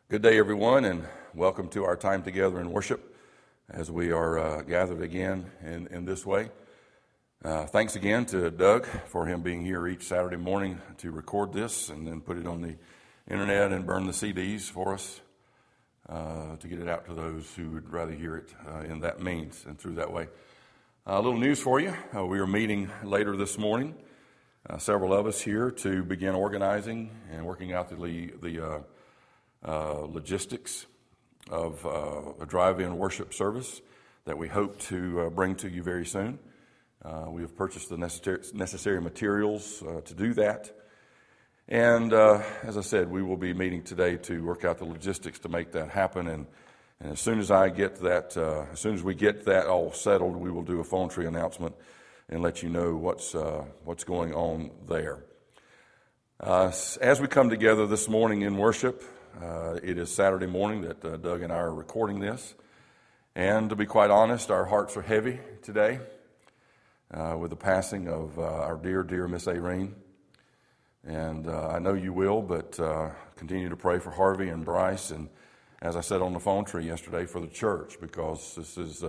Good day, everyone, and welcome to our time together in worship as we are gathered again in this way. Thanks again to Doug for him being here each Saturday morning to record this and then put it on the internet and burn the CDs for us to get it out to those who would rather hear it in that means and through that way. A little news for you. We are meeting later this morning, several of us here, to begin organizing and working out the logistics of a drive-in worship service that we hope to bring to you very soon. We have purchased the necessary materials to do that. And as I said, we will be meeting today to work out the logistics to make that happen. And as soon as as soon as we get that all settled, we will do a phone tree announcement and let you know what's going on there. As we come together this morning in worship, it is Saturday morning that Doug and I are recording this. And to be quite honest, our hearts are heavy today with the passing of our dear Miss Irene. And I know you will, but continue to pray for Harvey and Bryce. And as I said on the phone tree yesterday, for the church, because this is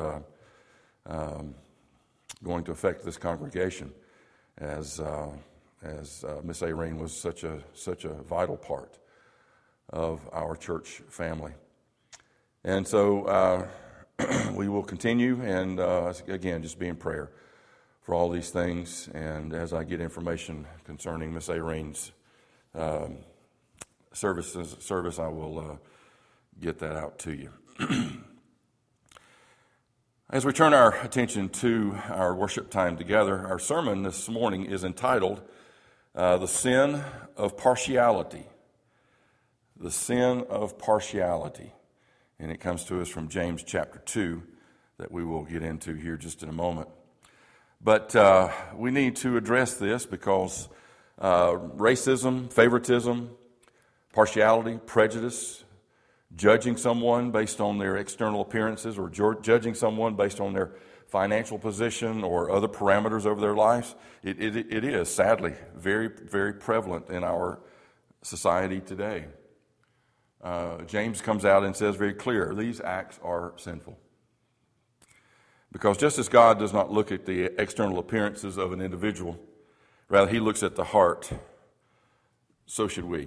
going to affect this congregation as Miss Irene was such a vital part of our church family. And so we will continue and again just be in prayer for all these things, and as I get information concerning Miss Irene's service I will get that out to you. As we turn our attention to our worship time together, our sermon this morning is entitled The Sin of Partiality. The sin of partiality. And it comes to us from James chapter 2 that we will get into here just in a moment. But we need to address this because racism, favoritism, partiality, prejudice, judging someone based on their external appearances or judging someone based on their financial position or other parameters over their lives, it is sadly very, very prevalent in our society today. James comes out and says very clear, these acts are sinful. Because just as God does not look at the external appearances of an individual, rather he looks at the heart, so should we.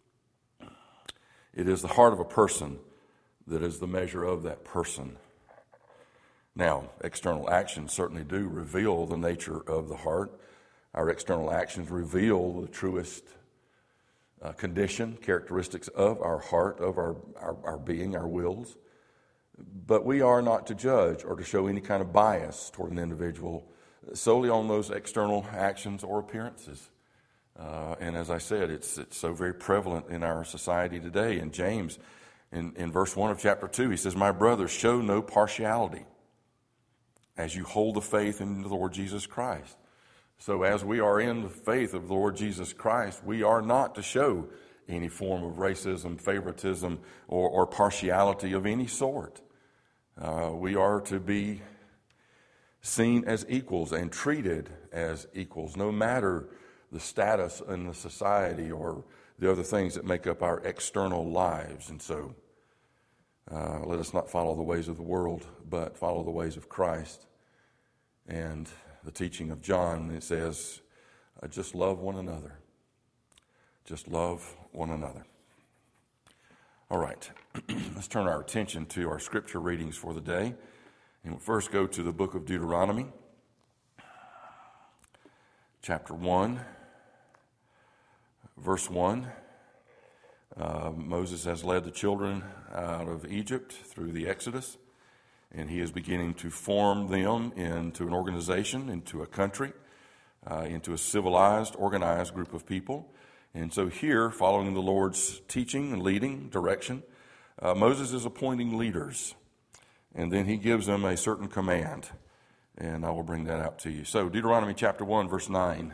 It is the heart of a person that is the measure of that person. Now, external actions certainly do reveal the nature of the heart. Our external actions reveal the truest condition, characteristics of our heart, of our being, our wills. But we are not to judge or to show any kind of bias toward an individual solely on those external actions or appearances. And as I said, it's so very prevalent in our society today. And James, in verse 1 of chapter 2, he says, "My brothers, show no partiality as you hold the faith in the Lord Jesus Christ." So as we are in the faith of the Lord Jesus Christ, we are not to show any form of racism, favoritism, or partiality of any sort. We are to be seen as equals and treated as equals, no matter the status in the society or the other things that make up our external lives. And so let us not follow the ways of the world, but follow the ways of Christ. And the teaching of John, it says, just love one another. Just love one another. All right, let's turn our attention to our scripture readings for the day. And we'll first go to the book of Deuteronomy, chapter 1, verse 1. Moses has led the children out of Egypt through the Exodus. And he is beginning to form them into an organization, into a country, into a civilized, organized group of people. And so here, following the Lord's teaching and leading, direction, Moses is appointing leaders. And then he gives them a certain command. And I will bring that out to you. So Deuteronomy chapter 1, verse 9.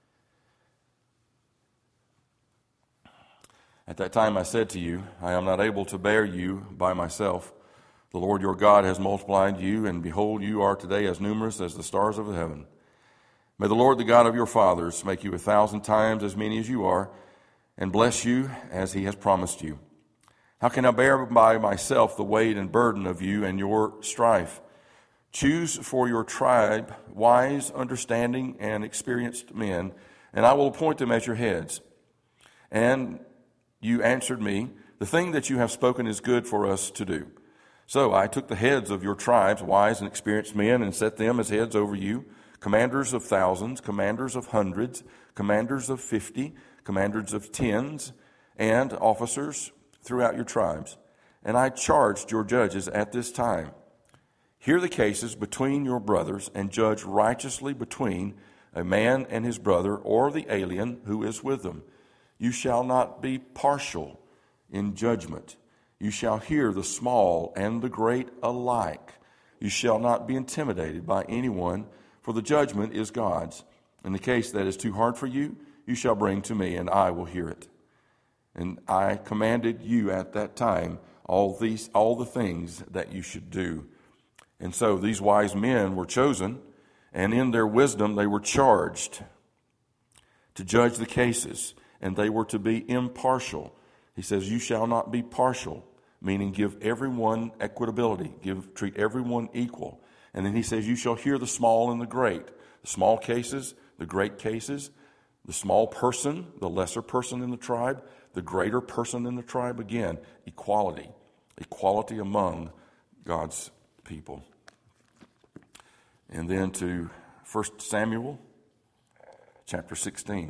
"At that time I said to you, I am not able to bear you by myself. The Lord your God has multiplied you, and behold, you are today as numerous as the stars of the heaven. May the Lord, the God of your fathers, make you 1,000 times as many as you are, and bless you as he has promised you. How can I bear by myself the weight and burden of you and your strife? Choose for your tribe wise, understanding, and experienced men, and I will appoint them as your heads. And you answered me, the thing that you have spoken is good for us to do. So I took the heads of your tribes, wise and experienced men, and set them as heads over you, commanders of thousands, commanders of hundreds, commanders of 50, commanders of tens, and officers throughout your tribes. And I charged your judges at this time, hear the cases between your brothers and judge righteously between a man and his brother or the alien who is with them. You shall not be partial in judgment. You shall hear the small and the great alike. You shall not be intimidated by anyone, for the judgment is God's. In the case that is too hard for you, you shall bring to me, and I will hear it. And I commanded you at that time all the things that you should do. And so these wise men were chosen, and in their wisdom they were charged to judge the cases, and they were to be impartial. He says, you shall not be partial, meaning give everyone equitability, treat everyone equal. And then he says, you shall hear the small and the great, the small cases, the great cases, the small person, the lesser person in the tribe, the greater person in the tribe. Again, equality among God's people. And then to 1 Samuel chapter 16.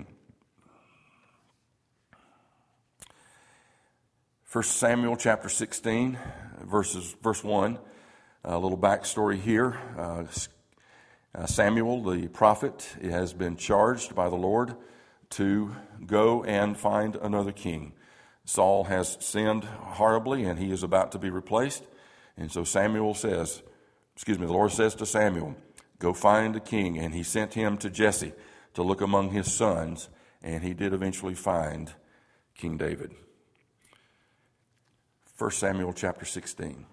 1 Samuel chapter 16, verse 1. A little backstory here. Samuel, the prophet, has been charged by the Lord to go and find another king. Saul has sinned horribly, and he is about to be replaced. And so the Lord says to Samuel, go find a king. And he sent him to Jesse to look among his sons, and he did eventually find King David. 1 Samuel chapter 16,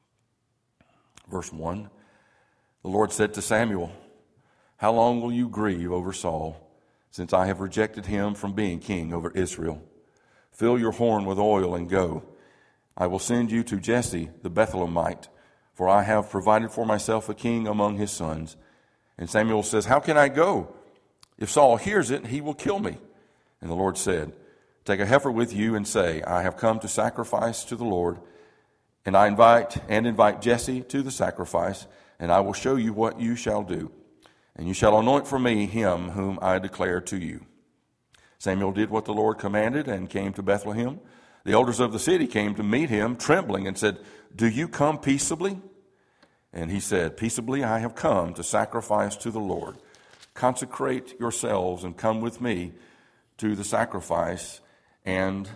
verse 1. The Lord said to Samuel, how long will you grieve over Saul, since I have rejected him from being king over Israel? Fill your horn with oil and go. I will send you to Jesse the Bethlehemite, for I have provided for myself a king among his sons. And Samuel says, how can I go? If Saul hears it, he will kill me. And the Lord said, take a heifer with you and say, I have come to sacrifice to the Lord. And I invite Jesse to the sacrifice, and I will show you what you shall do. And you shall anoint for me him whom I declare to you. Samuel did what the Lord commanded and came to Bethlehem. The elders of the city came to meet him, trembling, and said, do you come peaceably? And he said, peaceably I have come to sacrifice to the Lord. Consecrate yourselves and come with me to the sacrifice, and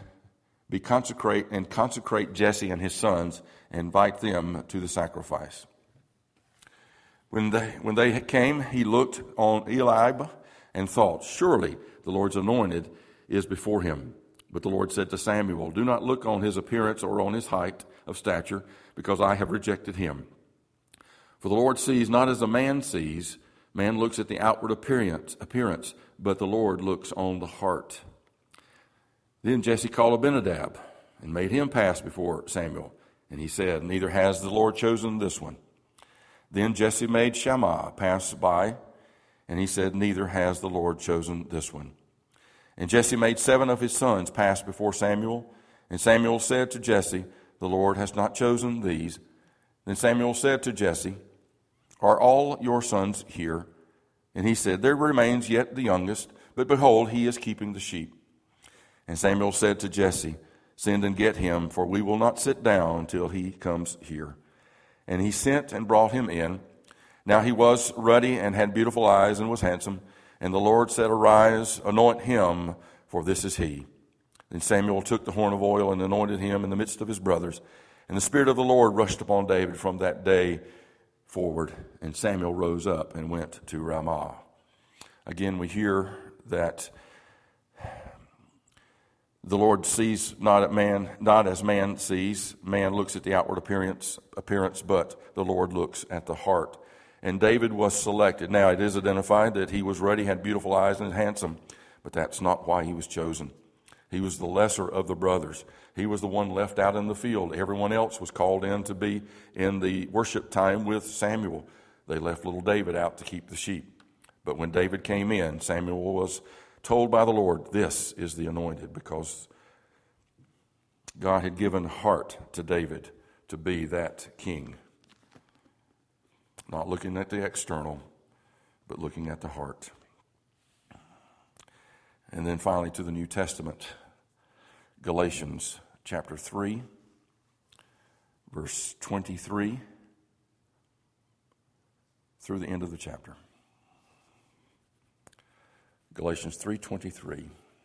consecrate Jesse and his sons, and invite them to the sacrifice. When they came, he looked on Eliab and thought, surely the Lord's anointed is before him. But the Lord said to Samuel, do not look on his appearance or on his height of stature, because I have rejected him. For the Lord sees not as a man sees. Man looks at the outward appearance, but the Lord looks on the heart. Then Jesse called Abinadab and made him pass before Samuel. And he said, neither has the Lord chosen this one. Then Jesse made Shammah pass by, and he said, neither has the Lord chosen this one. And Jesse made 7 of his sons pass before Samuel. And Samuel said to Jesse, the Lord has not chosen these. Then Samuel said to Jesse, are all your sons here? And he said, there remains yet the youngest, but behold, he is keeping the sheep. And Samuel said to Jesse, send and get him, for we will not sit down till he comes here. And he sent and brought him in. Now he was ruddy and had beautiful eyes and was handsome. And the Lord said, arise, anoint him, for this is he. Then Samuel took the horn of oil and anointed him in the midst of his brothers. And the Spirit of the Lord rushed upon David from that day forward. And Samuel rose up and went to Ramah. Again, we hear that the Lord sees not as man sees. Man looks at the outward appearance, but the Lord looks at the heart. And David was selected. Now, it is identified that he was ruddy, had beautiful eyes, and handsome, but that's not why he was chosen. He was the lesser of the brothers. He was the one left out in the field. Everyone else was called in to be in the worship time with Samuel. They left little David out to keep the sheep. But when David came in, Samuel was told by the Lord, this is the anointed, because God had given heart to David to be that king. Not looking at the external, but looking at the heart. And then finally to the New Testament, Galatians chapter 3, verse 23 through the end of the chapter. Galatians 3:23.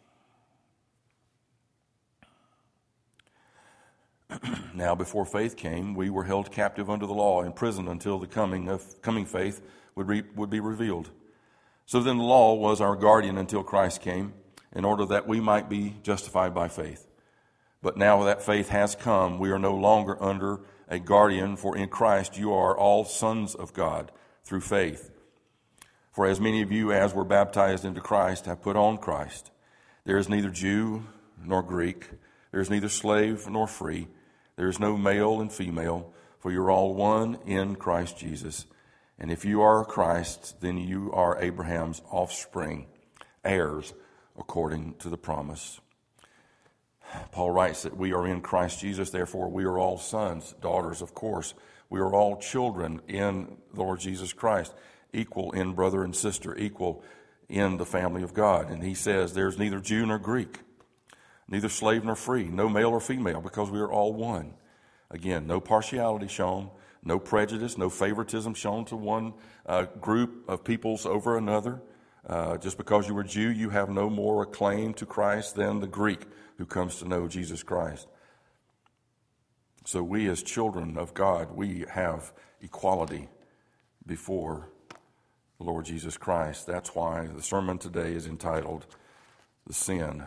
Now before faith came, we were held captive under the law, imprisoned until the coming faith would be revealed. So then the law was our guardian until Christ came, in order that we might be justified by faith. But now that faith has come, we are no longer under a guardian, for in Christ you are all sons of God through faith. For as many of you as were baptized into Christ have put on Christ. There is neither Jew nor Greek, there is neither slave nor free, there is no male and female, for you are all one in Christ Jesus. And if you are Christ, then you are Abraham's offspring, heirs according to the promise. Paul writes that we are in Christ Jesus, therefore we are all sons, daughters, of course. We are all children in the Lord Jesus Christ, equal in brother and sister, equal in the family of God. And he says there's neither Jew nor Greek, neither slave nor free, no male or female, because we are all one. Again, no partiality shown, no prejudice, no favoritism shown to one group of peoples over another. Just because you are Jew, you have no more a claim to Christ than the Greek who comes to know Jesus Christ. So we as children of God, we have equality before the Lord Jesus Christ. That's why the sermon today is entitled, The Sin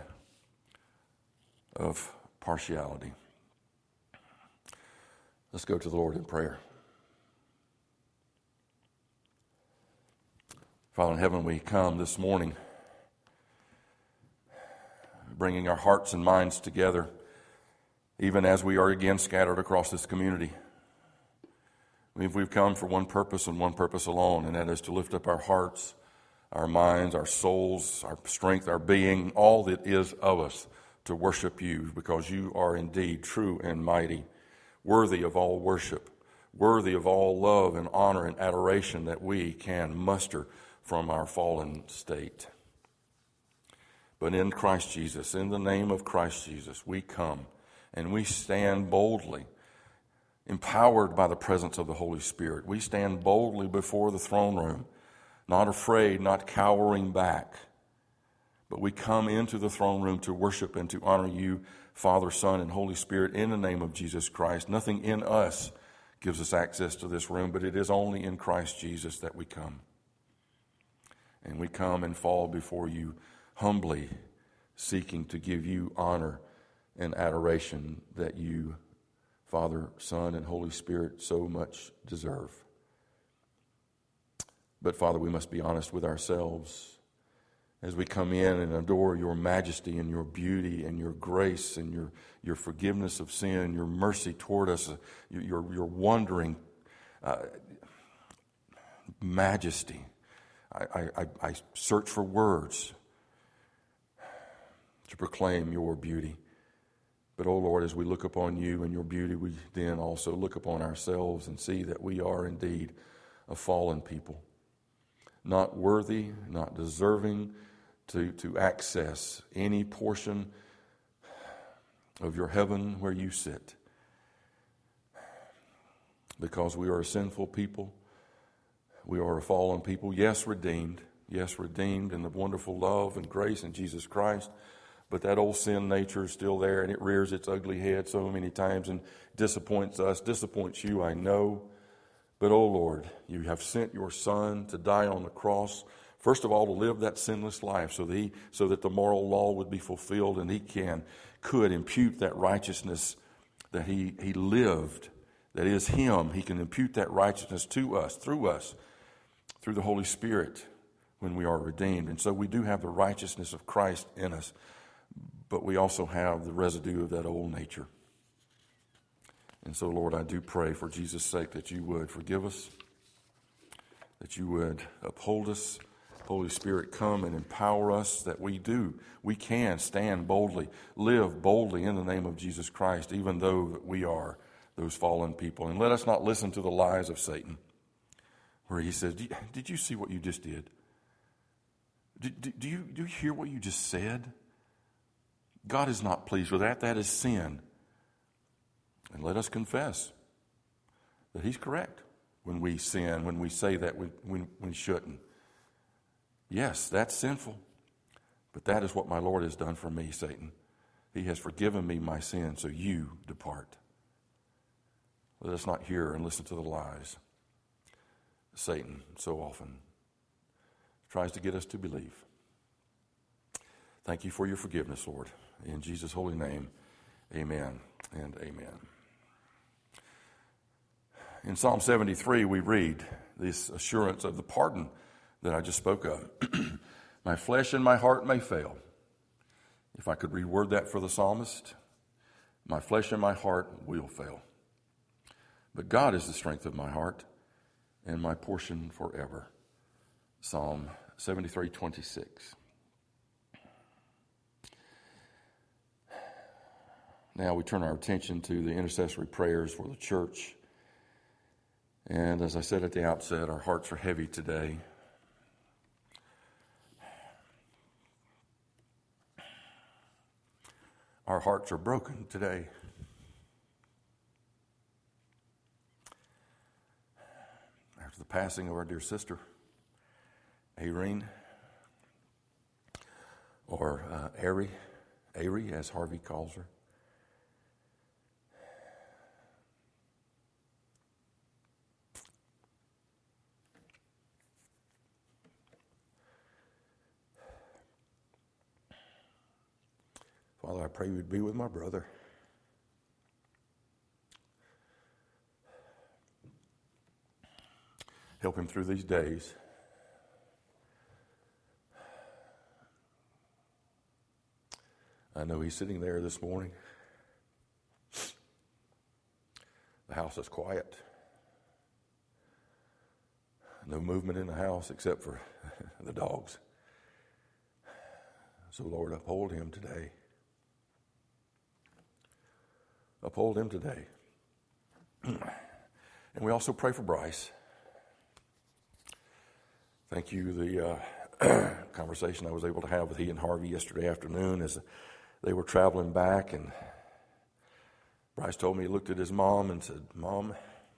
of Partiality. Let's go to the Lord in prayer. Father in heaven, we come this morning bringing our hearts and minds together, even as we are again scattered across this community. We've come for one purpose and one purpose alone, and that is to lift up our hearts, our minds, our souls, our strength, our being, all that is of us, to worship you, because you are indeed true and mighty, worthy of all worship, worthy of all love and honor and adoration that we can muster from our fallen state. But in Christ Jesus, in the name of Christ Jesus, we come and we stand boldly, empowered by the presence of the Holy Spirit. We stand boldly before the throne room, not afraid, not cowering back, but we come into the throne room to worship and to honor you, Father, Son, and Holy Spirit, in the name of Jesus Christ. Nothing in us gives us access to this room, but it is only in Christ Jesus that we come. And we come and fall before you humbly, seeking to give you honor and adoration that you, Father, Son, and Holy Spirit, so much deserve. But Father, we must be honest with ourselves as we come in and adore your majesty and your beauty and your grace and your forgiveness of sin, your mercy toward us, your wondering majesty. I search for words to proclaim your beauty. But, oh Lord, as we look upon you and your beauty, we then also look upon ourselves and see that we are indeed a fallen people, not worthy, not deserving to access any portion of your heaven where you sit. Because we are a sinful people, we are a fallen people, yes, redeemed in the wonderful love and grace in Jesus Christ. But that old sin nature is still there, and it rears its ugly head so many times and disappoints us, disappoints you, I know. But, oh Lord, you have sent your Son to die on the cross, first of all, to live that sinless life so that the moral law would be fulfilled, and he could impute that righteousness that he lived, that is him. He can impute that righteousness to us, through the Holy Spirit when we are redeemed. And so we do have the righteousness of Christ in us. but we also have the residue of that old nature. And so, Lord, I do pray for Jesus' sake that you would forgive us, that you would uphold us. Holy Spirit, come and empower us that we can stand boldly, live boldly in the name of Jesus Christ, even though we are those fallen people. And let us not listen to the lies of Satan, where he says, did you see what you just did? Do you hear what you just said? God is not pleased with that. That is sin. And let us confess that he's correct when we sin, when we say that when we shouldn't. Yes, that's sinful. But that is what my Lord has done for me, Satan. He has forgiven me my sin, so you depart. Let us not hear and listen to the lies. Satan so often tries to get us to believe. Thank you for your forgiveness, Lord. In Jesus' holy name, amen and amen. In Psalm 73, we read this assurance of the pardon that I just spoke of. My flesh and my heart may fail. If I could reword that for the psalmist, my flesh and my heart will fail. But God is the strength of my heart and my portion forever. Psalm 73:26. Now we turn our attention to the intercessory prayers for the church. And as I said at the outset, our hearts are heavy today. Our hearts are broken today. After the passing of our dear sister, Irene, or Ari, as Harvey calls her. Father, I pray you'd be with my brother. Help him through these days. I know he's sitting there this morning. The house is quiet. No movement in the house except for the dogs. So, Lord, uphold him today. Uphold him today. And we also pray for Bryce. Thank you. The conversation I was able to have with he and Harvey yesterday afternoon as they were traveling back, and Bryce told me he looked at his mom and said, "Mom,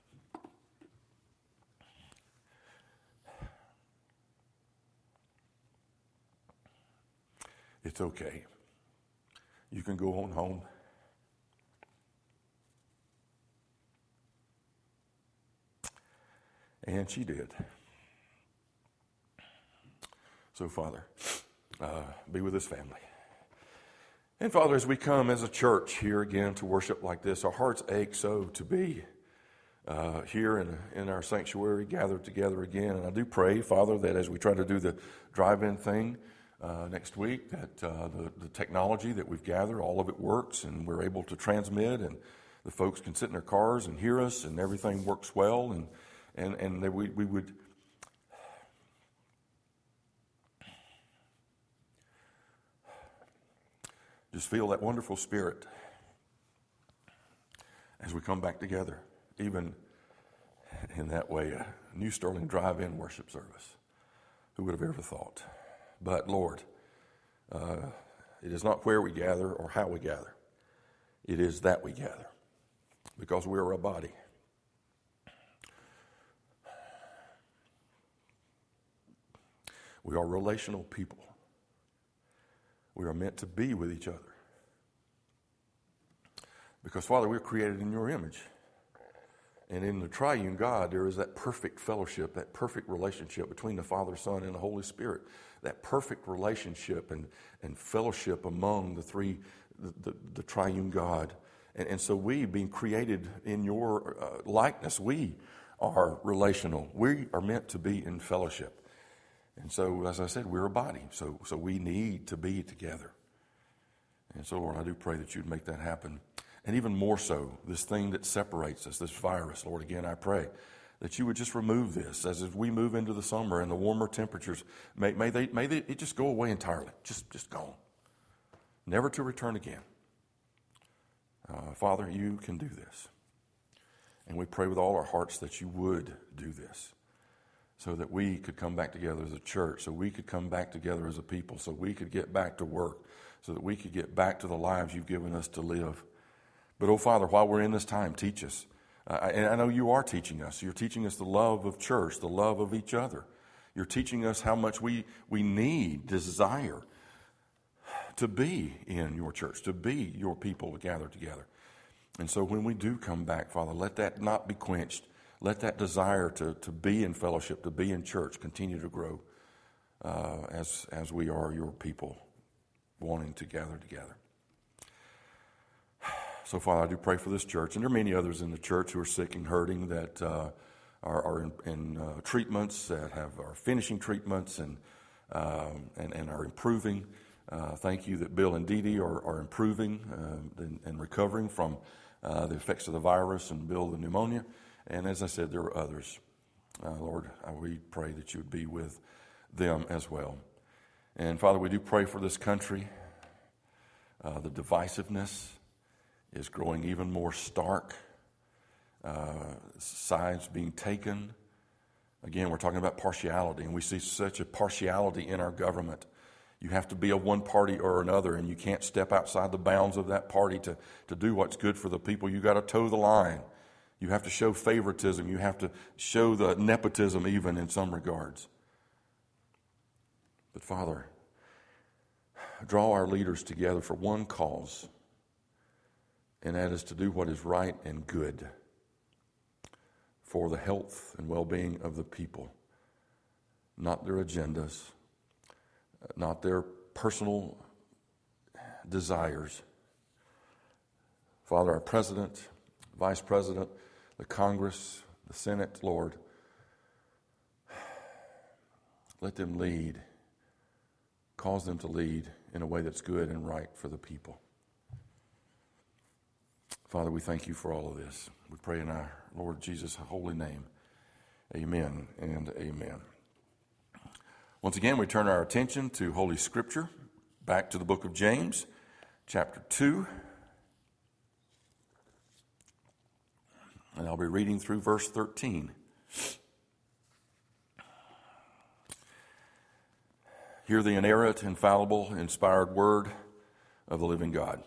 it's okay. You can go on home." And she did. So, Father, be with this family. And, Father, as we come as a church here again to worship like this, our hearts ache so to be here in our sanctuary, gathered together again. And I do pray, Father, that as we try to do the drive-in thing next week, that the technology that we've gathered, all of it works, and we're able to transmit, and the folks can sit in their cars and hear us, and everything works well, and that we would just feel that wonderful spirit as we come back together, even in that way, a New Sterling drive-in worship service. Who would have ever thought? But, Lord, it is not where we gather or how we gather. It is that we gather, because we are a body. We are relational people. We are meant to be with each other. Because, Father, we're created in your image. And in the triune God, there is that perfect fellowship, that perfect relationship between the Father, Son, and the Holy Spirit. That perfect relationship and fellowship among the three, the triune God. And so we, being created in your likeness, we are relational. We are meant to be in fellowship. And so, as I said, we're a body, so we need to be together. And so, Lord, I do pray that you'd make that happen. And even more so, this thing that separates us, this virus, Lord, again, I pray that you would just remove this as we move into the summer and the warmer temperatures. May it just go away entirely, just gone, never to return again. Father, you can do this. And we pray with all our hearts that you would do this so that we could come back together as a church, so we could come back together as a people, so we could get back to work, so that we could get back to the lives you've given us to live. But, oh, Father, while we're in this time, teach us. And I know you are teaching us. You're teaching us the love of church, the love of each other. You're teaching us how much we need, desire to be in your church, to be your people gathered together. And so when we do come back, Father, let that not be quenched. Let that desire to be in fellowship, to be in church, continue to grow as we are your people wanting to gather together. So, Father, I do pray for this church, and there are many others in the church who are sick and hurting that are in treatments, that are finishing treatments and are improving. Thank you that Bill and Dee Dee are improving and recovering from the effects of the virus, and Bill the pneumonia. And as I said, there are others. Lord, we pray that you would be with them as well. And Father, we do pray for this country. The divisiveness is growing even more stark. Sides being taken. Again, we're talking about partiality, and we see such a partiality in our government. You have to be of one party or another, and you can't step outside the bounds of that party to do what's good for the people. You got to toe the line. You have to show favoritism. You have to show the nepotism even in some regards. But Father, draw our leaders together for one cause, and that is to do what is right and good for the health and well-being of the people, not their agendas, not their personal desires. Father, our president, vice president, the Congress, the Senate, Lord, let them lead. Cause them to lead in a way that's good and right for the people. Father, we thank you for all of this. We pray in our Lord Jesus' holy name. Amen and amen. Once again, we turn our attention to Holy Scripture, back to the book of James, chapter 2. And I'll be reading through verse 13. Hear the inerrant, infallible, inspired word of the living God.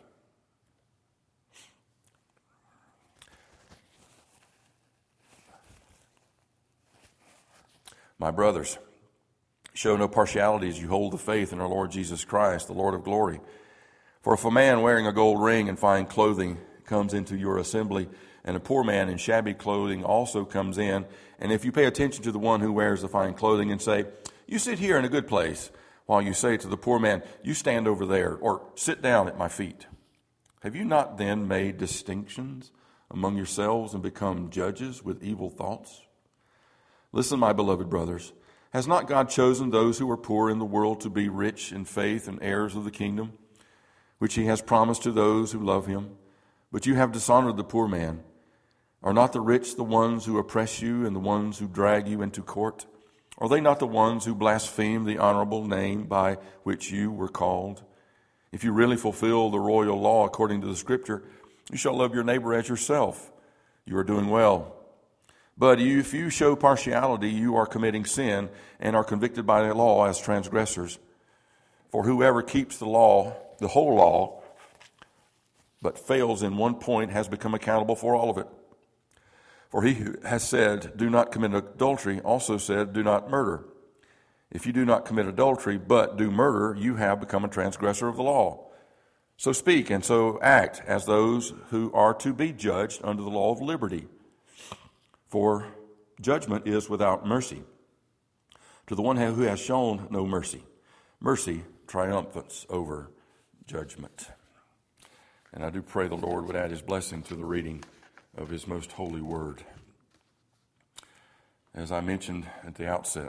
My brothers, show no partiality as you hold the faith in our Lord Jesus Christ, the Lord of glory. For if a man wearing a gold ring and fine clothing comes into your assembly, and a poor man in shabby clothing also comes in, and if you pay attention to the one who wears the fine clothing and say, "You sit here in a good place," while you say to the poor man, "You stand over there," or "Sit down at my feet," have you not then made distinctions among yourselves and become judges with evil thoughts? Listen, my beloved brothers, has not God chosen those who are poor in the world to be rich in faith and heirs of the kingdom, which he has promised to those who love him? But you have dishonored the poor man. Are not the rich the ones who oppress you and the ones who drag you into court? Are they not the ones who blaspheme the honorable name by which you were called? If you really fulfill the royal law according to the Scripture, you shall love your neighbor as yourself. You are doing well. But if you show partiality, you are committing sin and are convicted by the law as transgressors. For whoever keeps the law, the whole law, but fails in one point has become accountable for all of it. For he who has said, "Do not commit adultery," also said, "Do not murder." If you do not commit adultery, but do murder, you have become a transgressor of the law. So speak and so act as those who are to be judged under the law of liberty. For judgment is without mercy to the one who has shown no mercy. Mercy triumphs over judgment. And I do pray the Lord would add his blessing to the reading of his most holy word. As I mentioned at the outset,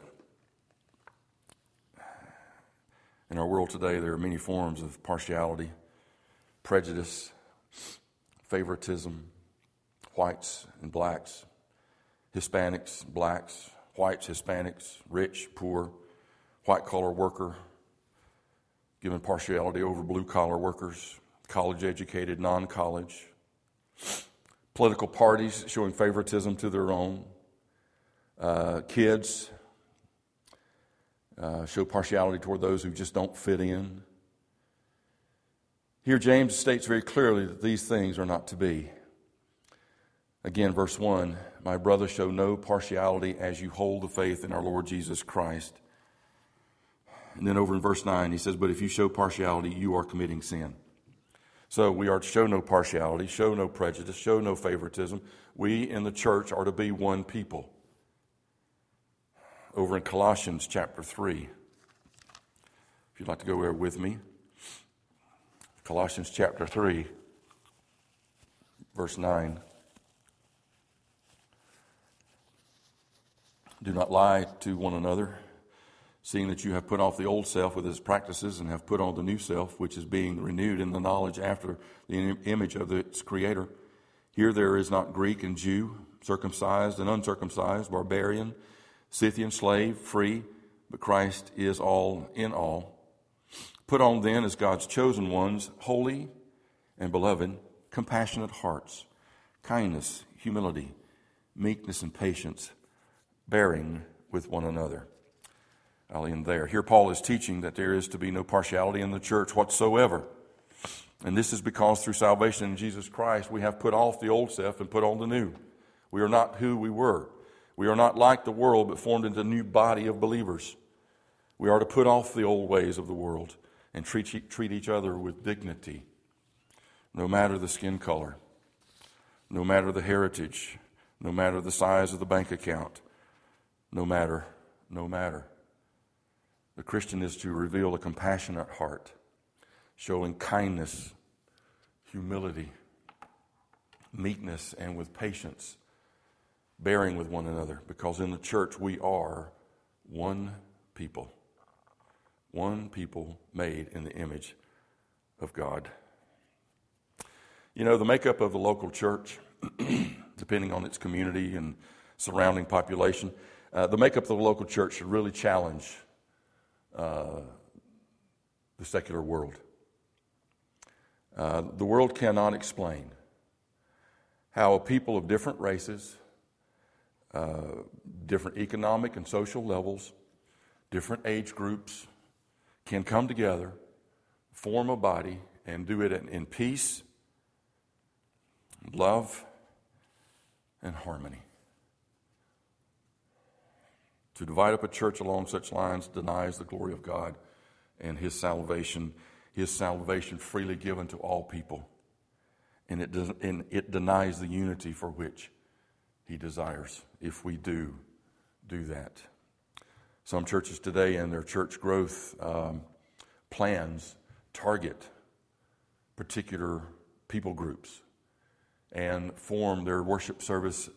in our world today there are many forms of partiality, prejudice, favoritism, whites and blacks, Hispanics, blacks, whites, Hispanics, rich, poor, white-collar worker, giving partiality over blue-collar workers, college-educated, non-college, political parties showing favoritism to their own, kids show partiality toward those who just don't fit in. Here James states very clearly that these things are not to be. Again, verse 1, my brothers, show no partiality as you hold the faith in our Lord Jesus Christ. And then over in verse 9, he says, but if you show partiality, you are committing sin. So we are to show no partiality, show no prejudice, show no favoritism. We in the church are to be one people. Over in Colossians chapter 3, if you'd like to go there with me. Colossians chapter 3, verse 9. Do not lie to one another, seeing that you have put off the old self with its practices and have put on the new self, which is being renewed in the knowledge after the image of its creator. Here there is not Greek and Jew, circumcised and uncircumcised, barbarian, Scythian, slave, free, but Christ is all in all. Put on then as God's chosen ones, holy and beloved, compassionate hearts, kindness, humility, meekness, and patience, bearing with one another. I'll end there. Here Paul is teaching that there is to be no partiality in the church whatsoever. And this is because through salvation in Jesus Christ, we have put off the old self and put on the new. We are not who we were. We are not like the world, but formed into a new body of believers. We are to put off the old ways of the world and treat each other with dignity, no matter the skin color, no matter the heritage, no matter the size of the bank account, no matter. The Christian is to reveal a compassionate heart, showing kindness, humility, meekness, and with patience, bearing with one another, because in the church we are one people made in the image of God. You know, the makeup of the local church, depending on its community and surrounding population, the makeup of the local church should really challenge the secular world. The world cannot explain how a people of different races, different economic and social levels, different age groups can come together, form a body, and do it in peace, love, and harmony. To divide up a church along such lines denies the glory of God and His salvation freely given to all people. And it denies the unity for which He desires if we do that. Some churches today in their church growth plans target particular people groups and form their worship service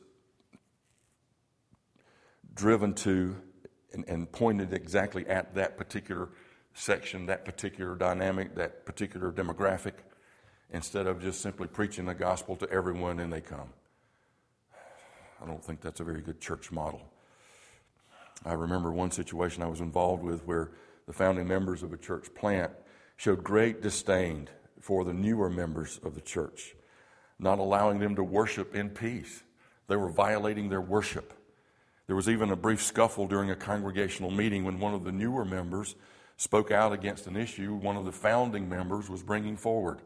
driven to and pointed exactly at that particular section, that particular dynamic, that particular demographic, instead of just simply preaching the gospel to everyone and they come. I don't think that's a very good church model. I remember one situation I was involved with where the founding members of a church plant showed great disdain for the newer members of the church, not allowing them to worship in peace. They were violating their worship. There was even a brief scuffle during a congregational meeting when one of the newer members spoke out against an issue one of the founding members was bringing forward.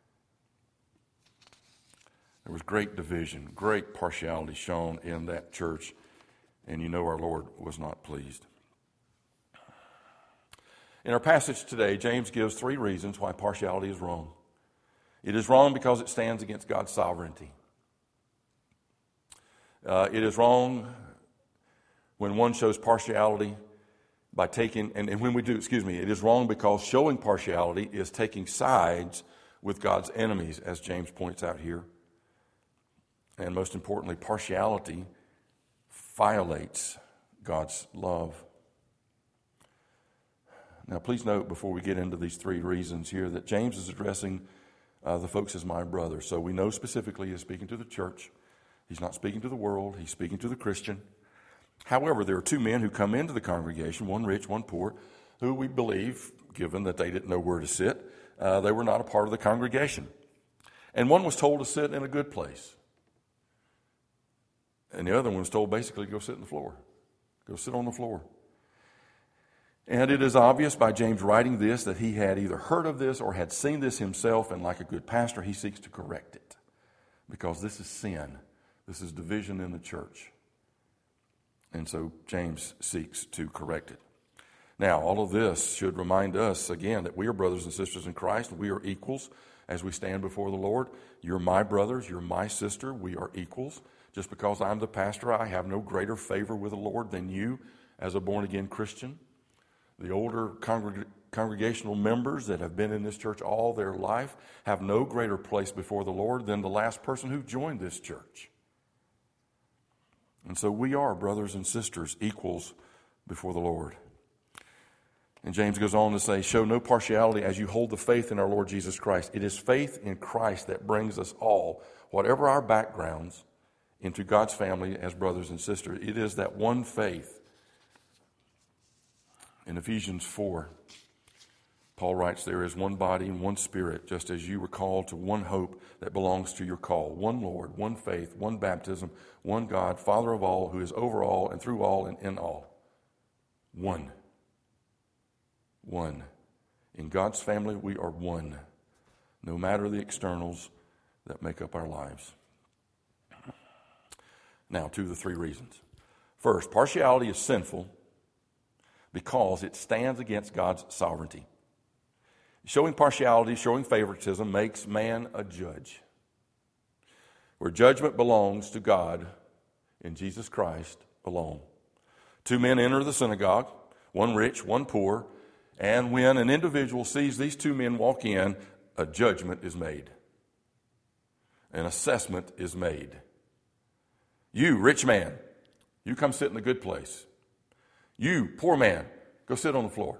There was great division, great partiality shown in that church, and you know our Lord was not pleased. In our passage today, James gives 3 reasons why partiality is wrong. It is wrong because it stands against God's sovereignty. It is wrong when one shows partiality by taking, and when we do, it is wrong because showing partiality is taking sides with God's enemies, as James points out here. And most importantly, partiality violates God's love. Now, please note before we get into these 3 reasons here that James is addressing the folks as my brothers. So we know specifically he's speaking to the church. He's not speaking to the world. He's speaking to the Christian. However, there are two men who come into the congregation, one rich, one poor, who we believe, given that they didn't know where to sit, they were not a part of the congregation. And one was told to sit in a good place. And the other one was told basically go sit on the floor. Go sit on the floor. And it is obvious by James writing this that he had either heard of this or had seen this himself, and like a good pastor, he seeks to correct it. Because this is sin. This is division in the church. And so James seeks to correct it. Now, all of this should remind us, again, that we are brothers and sisters in Christ. We are equals as we stand before the Lord. You're my brothers. You're my sister. We are equals. Just because I'm the pastor, I have no greater favor with the Lord than you as a born-again Christian. The older congregational members that have been in this church all their life have no greater place before the Lord than the last person who joined this church. And so we are brothers and sisters, equals before the Lord. And James goes on to say, show no partiality as you hold the faith in our Lord Jesus Christ. It is faith in Christ that brings us all, whatever our backgrounds, into God's family as brothers and sisters. It is that one faith. In Ephesians 4, Paul writes, there is one body and one spirit, just as you were called to one hope that belongs to your call. One Lord, one faith, one baptism, one God, Father of all, who is over all and through all and in all. One. One. In God's family, we are one, no matter the externals that make up our lives. Now, to the three reasons. First, partiality is sinful because it stands against God's sovereignty. Showing partiality, showing favoritism makes man a judge. Where judgment belongs to God in Jesus Christ alone. Two men enter the synagogue, one rich, one poor, and when an individual sees these two men walk in, a judgment is made. An assessment is made. You, rich man, you come sit in the good place. You, poor man, go sit on the floor.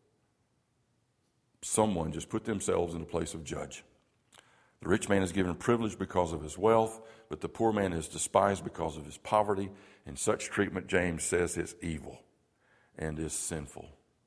Someone just put themselves in a place of judge. The rich man is given privilege because of his wealth, but the poor man is despised because of his poverty. And such treatment, James says, is evil and is sinful.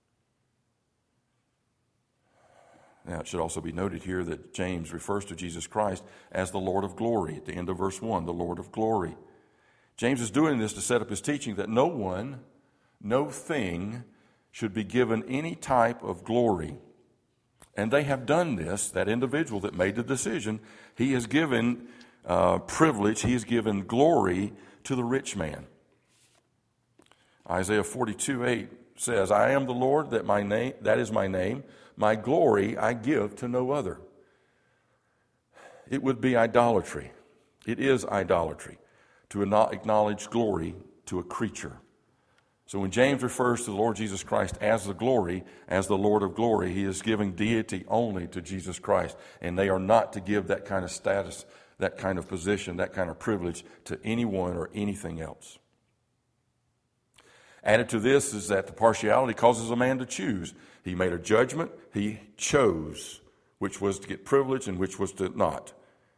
Now, it should also be noted here that James refers to Jesus Christ as the Lord of glory. At the end of verse 1, the Lord of glory. James is doing this to set up his teaching that no one, no thing should be given any type of glory. And they have done this, that individual that made the decision, he has given privilege, he has given glory to the rich man. Isaiah 42:8 says, I am the Lord, that is my name. My glory I give to no other. It would be idolatry. It is idolatry to not acknowledge glory to a creature. So when James refers to the Lord Jesus Christ as the glory, as the Lord of glory, he is giving deity only to Jesus Christ. And they are not to give that kind of status, that kind of position, that kind of privilege to anyone or anything else. Added to this is that the partiality causes a man to choose. He made a judgment. He chose which was to get privilege and which was to not.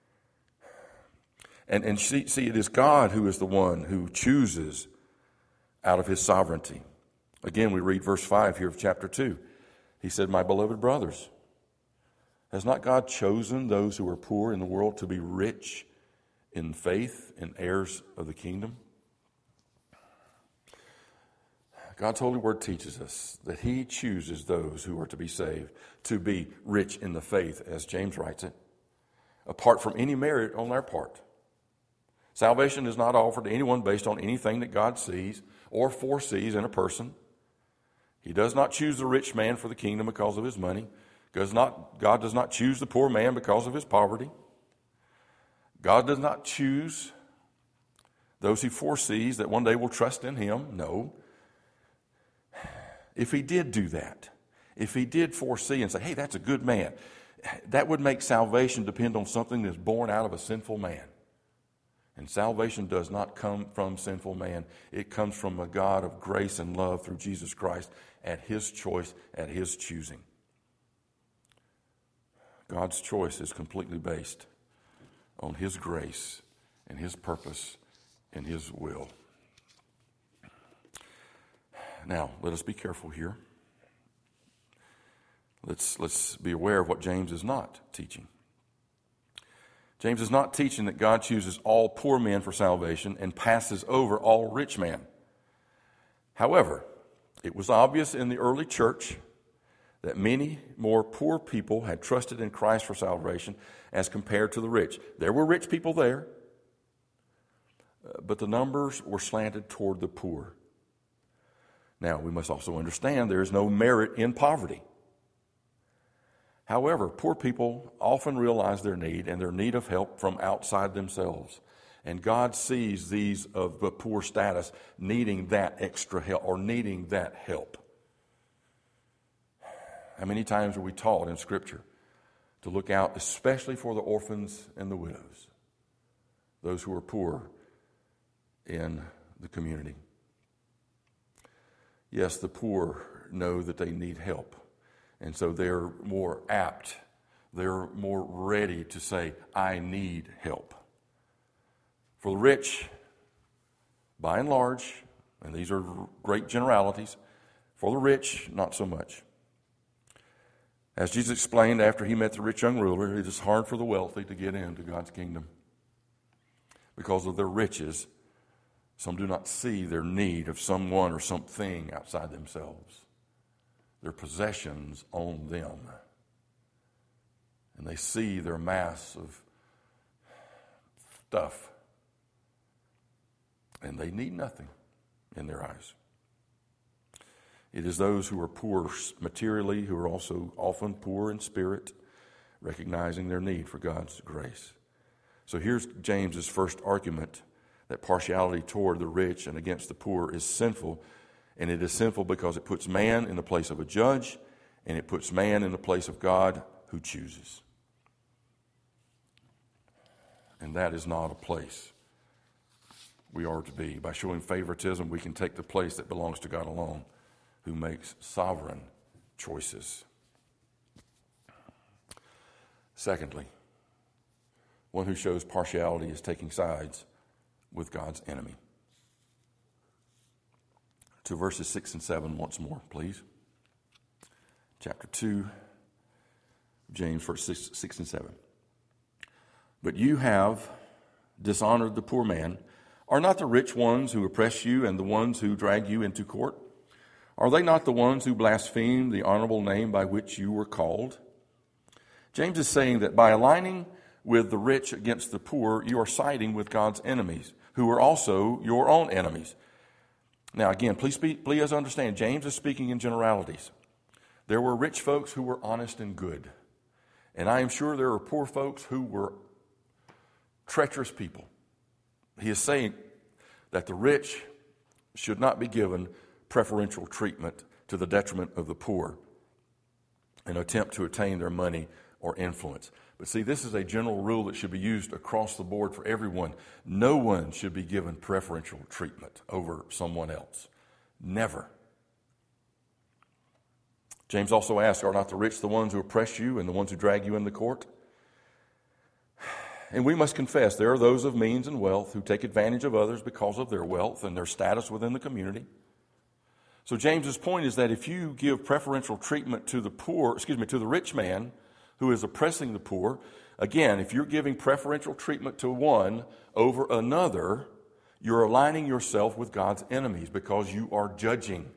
And see, it is God who is the one who chooses out of his sovereignty. Again, we read verse 5 here of chapter 2. He said, my beloved brothers, has not God chosen those who are poor in the world to be rich in faith and heirs of the kingdom? God's holy word teaches us that he chooses those who are to be saved to be rich in the faith, as James writes it, apart from any merit on their part. Salvation is not offered to anyone based on anything that God sees or foresees in a person. He does not choose the rich man for the kingdom because of his money. God does not choose the poor man because of his poverty. God does not choose those he foresees that one day will trust in him. No. If he did do that, if he did foresee and say, hey, that's a good man, that would make salvation depend on something that's born out of a sinful man. And salvation does not come from sinful man. It comes from a God of grace and love through Jesus Christ at his choice, at his choosing. God's choice is completely based on His grace and His purpose and His will. Now, let us be careful here. Let's be aware of what James is not teaching. James is not teaching that God chooses all poor men for salvation and passes over all rich men. However, it was obvious in the early church that many more poor people had trusted in Christ for salvation as compared to the rich. There were rich people there, but the numbers were slanted toward the poor. Now, we must also understand there is no merit in poverty. However, poor people often realize their need and their need of help from outside themselves. And God sees these of the poor status needing that extra help or needing that help. How many times are we taught in Scripture to look out especially for the orphans and the widows, those who are poor in the community? Yes, the poor know that they need help. And so they're more apt, they're more ready to say, I need help. For the rich, by and large, and these are great generalities, for the rich, not so much. As Jesus explained after he met the rich young ruler, it is hard for the wealthy to get into God's kingdom. Because of their riches, some do not see their need of someone or something outside themselves. Their possessions own them. And they see their mass of stuff. And they need nothing in their eyes. It is those who are poor materially who are also often poor in spirit, recognizing their need for God's grace. So here's James's first argument that partiality toward the rich and against the poor is sinful. And it is sinful because it puts man in the place of a judge, and it puts man in the place of God who chooses. And that is not a place we are to be. By showing favoritism, we can take the place that belongs to God alone, who makes sovereign choices. Secondly, one who shows partiality is taking sides with God's enemy. To verses 6 and 7 once more, please. Chapter 2, James, verses 6 and 7. But you have dishonored the poor man. Are not the rich ones who oppress you and the ones who drag you into court? Are they not the ones who blaspheme the honorable name by which you were called? James is saying that by aligning with the rich against the poor, you are siding with God's enemies, who are also your own enemies. Now, again, please understand, James is speaking in generalities. There were rich folks who were honest and good. And I am sure there are poor folks who were treacherous people. He is saying that the rich should not be given preferential treatment to the detriment of the poor in an attempt to attain their money or influence. But see, this is a general rule that should be used across the board for everyone. No one should be given preferential treatment over someone else. Never. James also asks, are not the rich the ones who oppress you and the ones who drag you into court? And we must confess there are those of means and wealth who take advantage of others because of their wealth and their status within the community. So James's point is that if you give preferential treatment to the rich man who is oppressing the poor, again, if you're giving preferential treatment to one over another, you're aligning yourself with God's enemies because you are judging.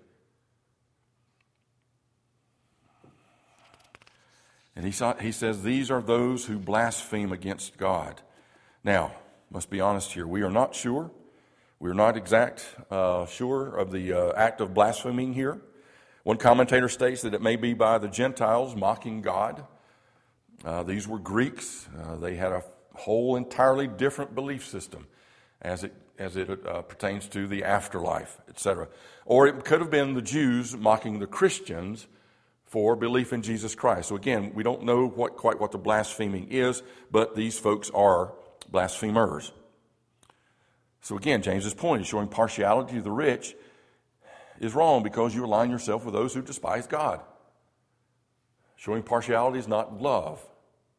And he says these are those who blaspheme against God. Now, must be honest here, we are not sure. We're not sure of the act of blaspheming here. One commentator states that it may be by the Gentiles mocking God. These were Greeks. They had a whole entirely different belief system as it pertains to the afterlife, etc. Or it could have been the Jews mocking the Christians for belief in Jesus Christ. So again, we don't know quite what the blaspheming is, but these folks are blasphemers. So again, James's point is showing partiality to the rich is wrong because you align yourself with those who despise God. Showing partiality is not love.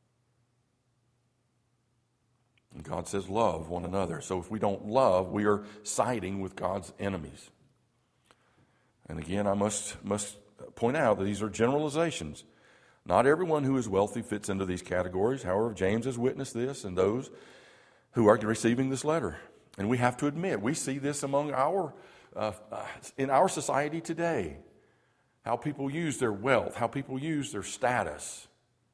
And God says love one another. So if we don't love, we are siding with God's enemies. And again, I must point out that these are generalizations. Not everyone who is wealthy fits into these categories. However, James has witnessed this and those who are receiving this letter. And we have to admit, we see this among in our society today. How people use their wealth, how people use their status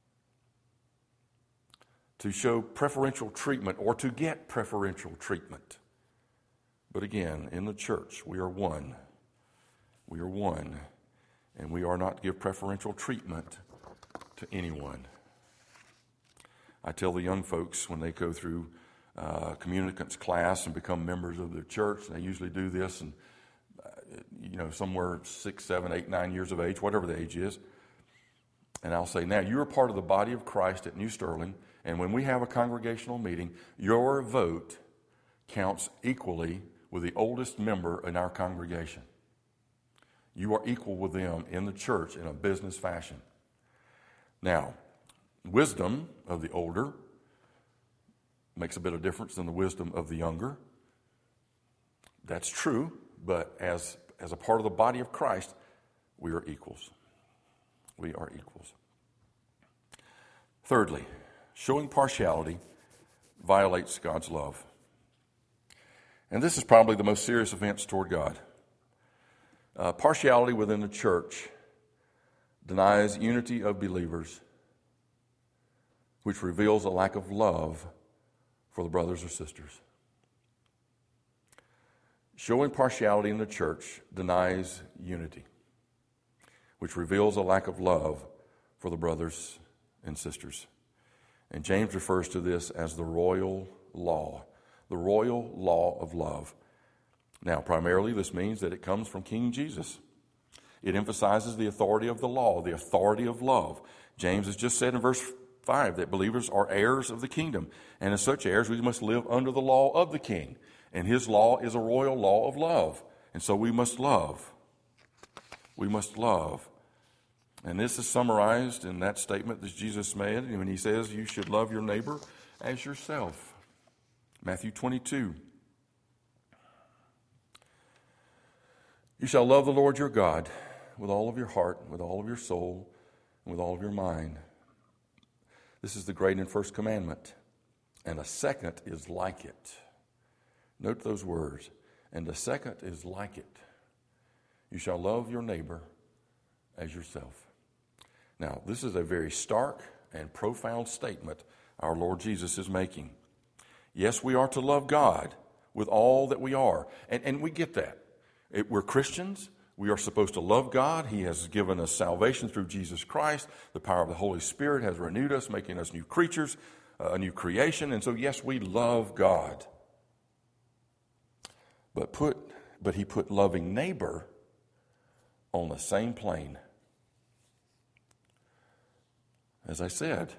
to show preferential treatment or to get preferential treatment. But again, in the church, we are one. We are one, and we are not to give preferential treatment to anyone. I tell the young folks when they go through communicants class and become members of the church, and they usually do this and somewhere 6, 7, 8, 9 years of age, whatever the age is. And I'll say, now you're a part of the body of Christ at New Sterling, and when we have a congregational meeting, your vote counts equally with the oldest member in our congregation. You are equal with them in the church in a business fashion. Now, wisdom of the older makes a bit of difference than the wisdom of the younger. That's true, but as a part of the body of Christ, we are equals. We are equals. Thirdly, showing partiality violates God's love. And this is probably the most serious offense toward God. Partiality within the church denies unity of believers, which reveals a lack of love for the brothers or sisters. Showing partiality in the church denies unity, which reveals a lack of love for the brothers and sisters. And James refers to this as the royal law of love. Now, primarily, this means that it comes from King Jesus. It emphasizes the authority of the law, the authority of love. James has just said in verse 5 that believers are heirs of the kingdom, and as such heirs, we must live under the law of the king. And his law is a royal law of love. And so we must love. We must love. And this is summarized in that statement that Jesus made when he says you should love your neighbor as yourself. Matthew 22. You shall love the Lord your God with all of your heart, with all of your soul, and with all of your mind. This is the great and first commandment. And a second is like it. Note those words. And the second is like it. You shall love your neighbor as yourself. Now, this is a very stark and profound statement our Lord Jesus is making. Yes, we are to love God with all that we are. And we get that. We're Christians. We are supposed to love God. He has given us salvation through Jesus Christ. The power of the Holy Spirit has renewed us, making us new creatures, a new creation. And so, yes, we love God. But he put loving neighbor on the same plane. As I said,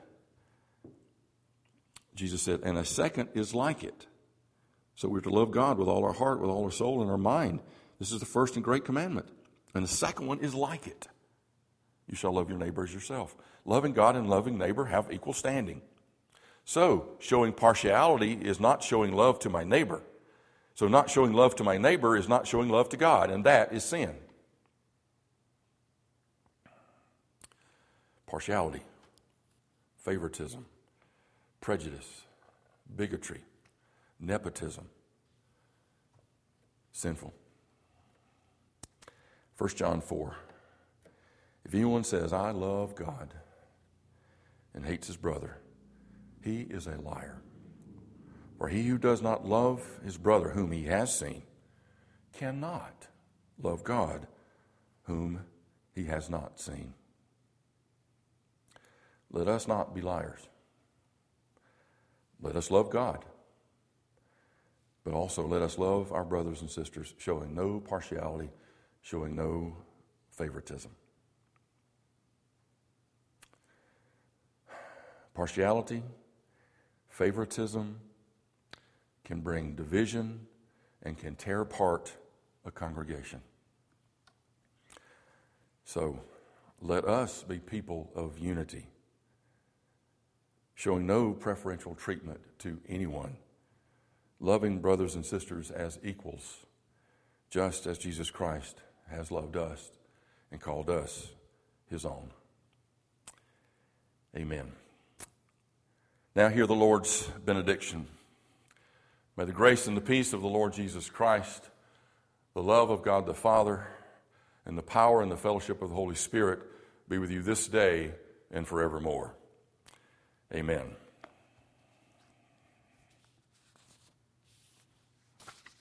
Jesus said, and a second is like it. So we're to love God with all our heart, with all our soul, and our mind. This is the first and great commandment. And the second one is like it. You shall love your neighbor as yourself. Loving God and loving neighbor have equal standing. So, showing partiality is not showing love to my neighbor. So not showing love to my neighbor is not showing love to God, and that is sin. Partiality, favoritism, prejudice, bigotry, nepotism, sinful. 1 John 4. If anyone says, I love God, and hates his brother, he is a liar. For he who does not love his brother whom he has seen cannot love God whom he has not seen. Let us not be liars. Let us love God. But also let us love our brothers and sisters, showing no partiality, showing no favoritism. Partiality, favoritism can bring division and can tear apart a congregation. So let us be people of unity, showing no preferential treatment to anyone, loving brothers and sisters as equals, just as Jesus Christ has loved us and called us his own. Amen. Now hear the Lord's benediction. May the grace and the peace of the Lord Jesus Christ, the love of God the Father, and the power and the fellowship of the Holy Spirit be with you this day and forevermore. Amen.